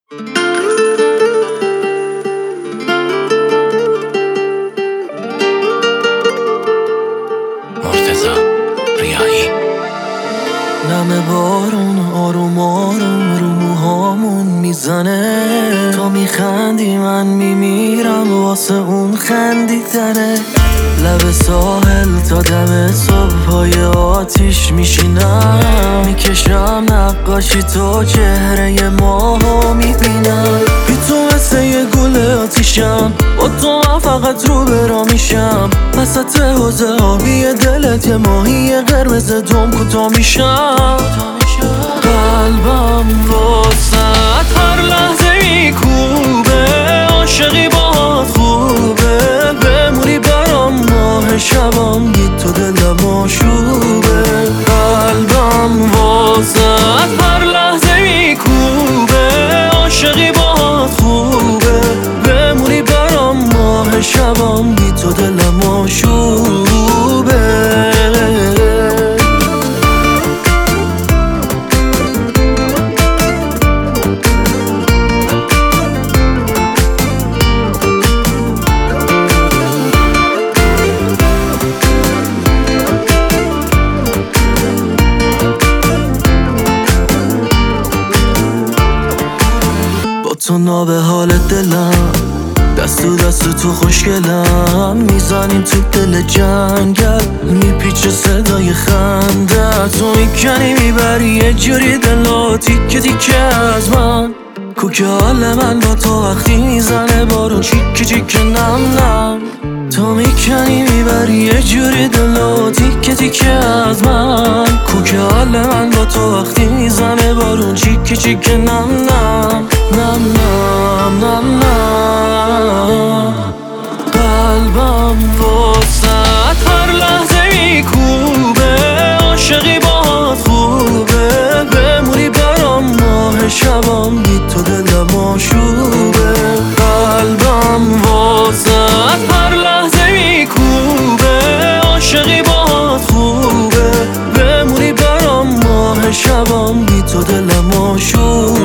نم بارون آروم آروم رو موهامون میزنه، تا میخندی من میمیرم واسه اون خندیدنه. لب ساحل تا دم صبحای آتیش میشینم، میکشم نقاشی تو چهره ماهو میبینم. بی تو مثل یه گل آتیشم، با تو من فقط رو برا میشم. وسط حوضه آبی دلت یه ماهی قرمز دم کوتا میشم. قلبم واسه هر لحظه میکوبه، عاشقی باهات خوبه. بمونی برام ماه شبم، گی تو دلم آشوبه. قلبم واسه هر لحظه میکوبه، عاشقی باهات خوبه. بمونی برام ماه شبم، گی تو دلم آشوبه. تو نابه حال دلم، دست تو دست تو خوشگلم. میزنیم تو دل جنگل، میپیچه صدای خنده. تو میکنی میبری یه جوری دلو تیکه تیکه از من. کوکه حال من با تو وقتی میزنه بارون چیکه چیکه نم نم. تو میکنی میبری یه جوری دلو تیکه تیکه از من. کوکه حال من با تو وقتی میزنه بارون چیکه چیکه نم نم نم نم نم نم. قلبم واسه هر لحظه میکوبه، عاشقی باهات خوبه. بمونی برام ماه شبم، گی تو دلم آشوبه. قلبم واسه هر لحظه میکوبه، عاشقی باهات خوبه. بمونی برام ماه شبم، گی تو دلم آشوبه.